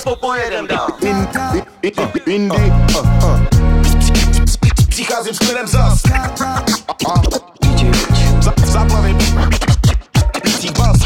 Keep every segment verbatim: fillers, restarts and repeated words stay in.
pojedem dál. Indy přicházím s klidem zas. V záplavě pících bas.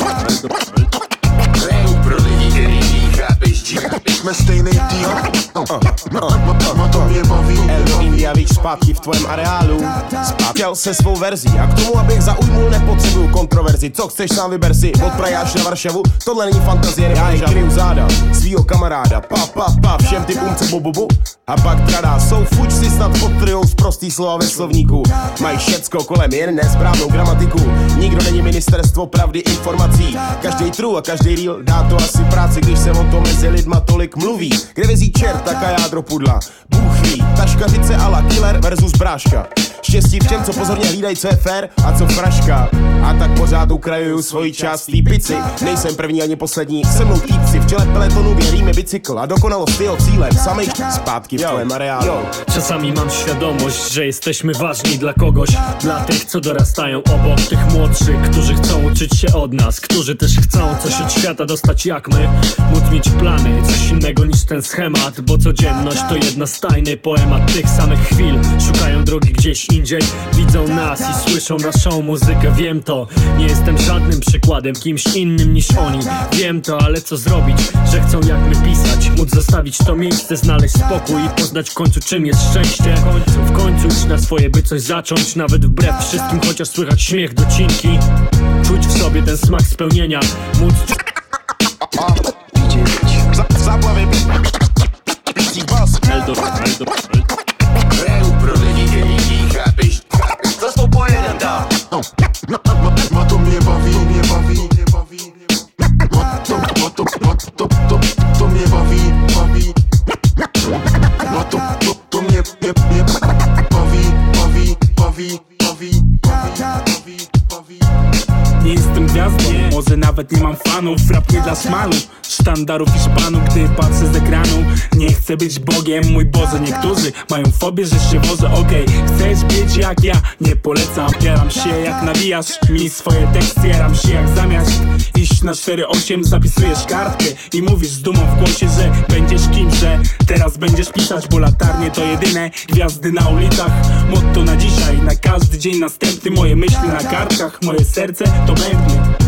Hraju pro lidi, který chápeš, chápeš. Jsme stejný tým. To mě baví. El India, víš, zpátky v tvém areálu. Chtěl se svou verzí a k tomu, abych zaujmul, nepotřebuju kontroverzi. Co chceš, sám vyber si, od Prahy až na Varšavu. Tohle není fantazie, nebo já kryju záda svýho kamaráda. Pa, pa, pa, všem typům, co bububu. A pak tradá, jsou fuč si snad podtryjou z prostý slova ve slovníku. Mají všecko kolem, jen nesprávnou gramatiku. Nikdo není ministerstvo pravdy informací. Každý true a každý real dá to asi práci, když se o tom mezi lidma tolik mluví. Kde vezí čert, taká jádro pudla. Bůh ví, taškařice a la killer versus bráška. Štěstí v těm, co pozorně hlídají, co je fér a co fraška. A tak pořád ukrajuju svoji část tý pici. Nejsem první ani poslední, se mnou týpci. V čele peletonu věří mi bicykl a dokonalost jeho cílem. Samej zpátky v tvém areálu. Czasami mam świadomość, że jesteśmy ważni dla kogoś. Dla tych, co dorastają obok, tych młodszych, którzy chcą uczyć się od nas, którzy też chcą coś od świata dostać jak my. Móc mieć plany, coś innego niż ten schemat, bo codzienność to jednostajny poemat tych samych chwil. Szukają drogi gdzieś indziej, widzą nas i słyszą naszą muzykę. Wiem to, nie jestem żadnym przykładem, kimś innym niż oni. Wiem to, ale co zrobić, że chcą jak my pisać. Móc zostawić to miejsce, znaleźć spokój i poznać w końcu czym jest szczęście. W końcu, w końcu iść na swoje, by coś zacząć, nawet wbrew wszystkim, chociaż słychać śmiech docinki. Czuć w sobie ten smak spełnienia, móc... W záplavě pících bas. Eldor, Eldor, Eldor. Hraju pro lidi, který chápeš, chápeš. Zas pojedem dál. Ma to mě baví, mě baví, mě baví. Ma to, ma to, ma to, to, to mě baví, baví. Ma to, to, to mě, mě, mě baví, baví, baví, baví, baví, baví. Nie jestem gwiazdą, może nawet nie mam fanów. Rap nie dla smalu, sztandarów i szpanu. Gdy patrzę z ekranu, nie chcę być Bogiem. Mój Boże, niektórzy mają fobię, że się wożę. Okej, okay. Chcesz być jak ja? Nie polecam, jaram się jak nawijasz. Mi swoje teksty, jaram się jak zamiast iść na cztery osiem, zapisujesz kartkę i mówisz z dumą w głosie, że będziesz kim, że teraz będziesz pisać, bo latarnie to jedyne gwiazdy na ulicach. Motto na dzisiaj, na każdy dzień następny. Moje myśli na kartkach, moje serce to bębny.